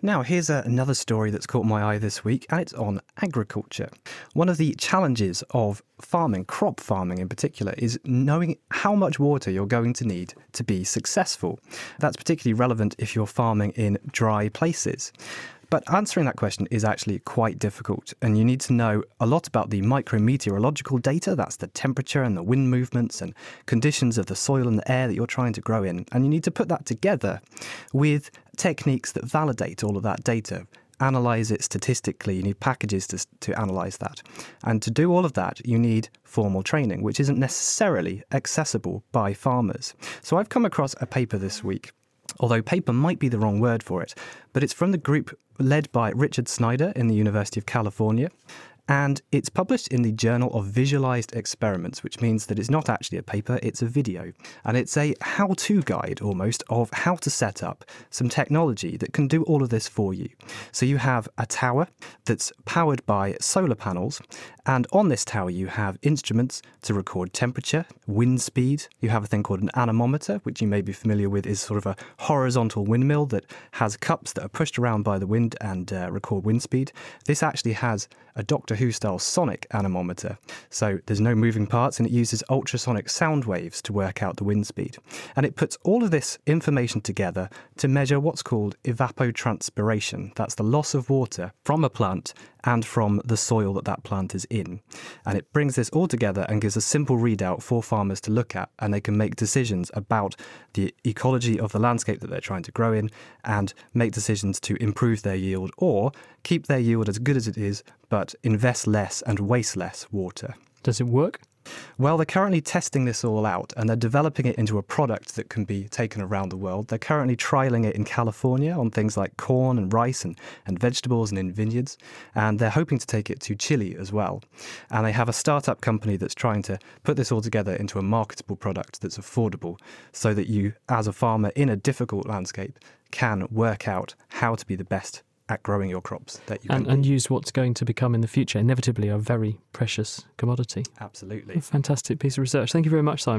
Now, here's another story that's caught my eye this week, and it's on agriculture. One of the challenges of farming, crop farming in particular, is knowing how much water you're going to need to be successful. That's particularly relevant if you're farming in dry places. But answering that question is actually quite difficult, and you need to know a lot about the micrometeorological data, that's the temperature and the wind movements and conditions of the soil and the air that you're trying to grow in, and you need to put that together with techniques that validate all of that data. Analyse it statistically, you need packages to analyse that. And to do all of that, you need formal training, which isn't necessarily accessible by farmers. So I've come across a paper this week, although paper might be the wrong word for it, but it's from the group led by Richard Snyder in the University of California. And it's published in the Journal of Visualized Experiments, which means that it's not actually a paper, it's a video. And it's a how-to guide, almost, of how to set up some technology that can do all of this for you. So you have a tower that's powered by solar panels, and on this tower you have instruments to record temperature, wind speed. You have a thing called an anemometer, which you may be familiar with is sort of a horizontal windmill that has cups that are pushed around by the wind and record wind speed. This actually has a Doctor Who style sonic anemometer. So there's no moving parts, and it uses ultrasonic sound waves to work out the wind speed. And it puts all of this information together to measure what's called evapotranspiration. That's the loss of water from a plant and from the soil that that plant is in. And it brings this all together and gives a simple readout for farmers to look at, and they can make decisions about the ecology of the landscape that they're trying to grow in and make decisions to improve their yield or keep their yield as good as it is, but invest less and waste less water. Does it work? Well, they're currently testing this all out, and they're developing it into a product that can be taken around the world. They're currently trialling it in California on things like corn and rice and vegetables and in vineyards, and they're hoping to take it to Chile as well. And they have a startup company that's trying to put this all together into a marketable product that's affordable so that you, as a farmer in a difficult landscape, can work out how to be the best at growing your crops that you can and use what's going to become in the future inevitably a very precious commodity. Absolutely. A fantastic piece of research. Thank you very much, Simon.